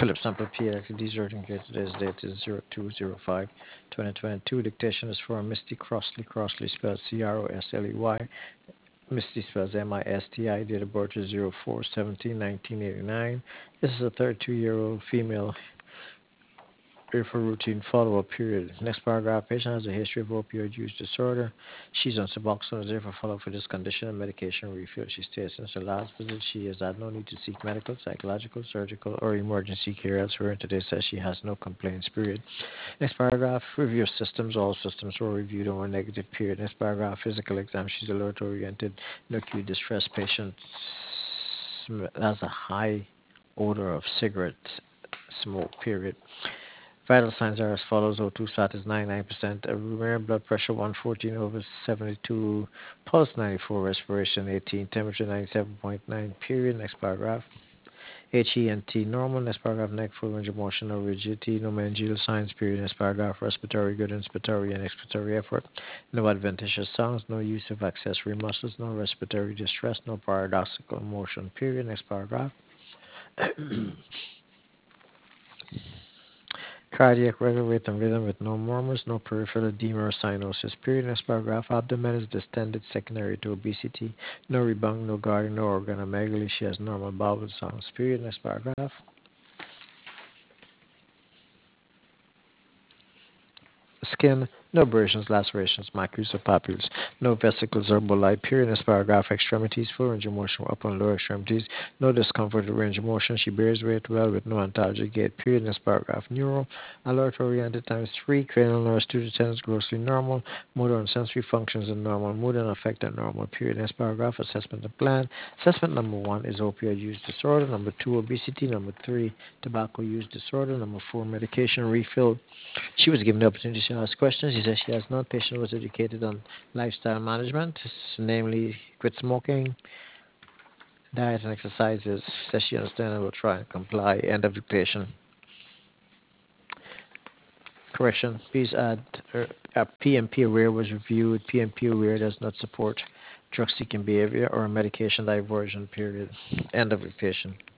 Philip Sample PX, deserting here. Today's date is 02/05/2022. Dictation is for Misty Crossley. Crossley spelled Crossley. Misty spells Misti. Date of birth is 04/17/1989. This is a 32-year-old female here for routine follow-up period. Next paragraph, patient has a history of opioid use disorder. She's on Suboxone, is there for follow-up for this condition and medication refill. She states since her last visit, she has had no need to seek medical, psychological, surgical, or emergency care elsewhere, and today says she has no complaints, period. Next paragraph, review of systems. All systems were reviewed over a negative period. Next paragraph, physical exam. She's alert-oriented, no acute distress patient, has a high odor of cigarette smoke, period. Vital signs are as follows: O2 sat is 99%, blood pressure 114/72, pulse 94, respiration 18, temperature 97.9. Period. Next paragraph. HENT normal. Next paragraph. Neck full range of motion, no rigidity, no meningeal signs. Period. Next paragraph. Respiratory good, inspiratory and expiratory effort. No adventitious sounds. No use of accessory muscles. No respiratory distress. No paradoxical motion. Period. Next paragraph. Cardiac regular rate and rhythm with no murmurs, no peripheral edema or cyanosis. Period. Next paragraph. Abdomen is distended secondary to obesity. No rebound, no guarding, no organomegaly. She has normal bowel sounds. Period. Next paragraph. Skin, no abrasions, lacerations, macules, or papules, no vesicles or bulli. Period. Next paragraph. Extremities, full range of motion, upper and lower extremities, no discomfort or range of motion. She bears weight well with no antalgic gait. Period. Next paragraph. Neuro, alert oriented times 3, cranial nerves 2 to 10 is grossly normal, motor and sensory functions are normal, mood and affect are normal. Period. Next paragraph. Assessment and plan. Assessment number 1 is opioid use disorder. Number 2, obesity. Number 3, tobacco use disorder. Number 4, medication refill. She was given the opportunity to ask questions. She says she has not. Patient was educated on lifestyle management, namely quit smoking, diet and exercises. Says she understands and will try and comply. End of dictation. Correction. Please add PMP aware was reviewed. PMP aware does not support drug seeking behavior or medication diversion. Period. End of dictation.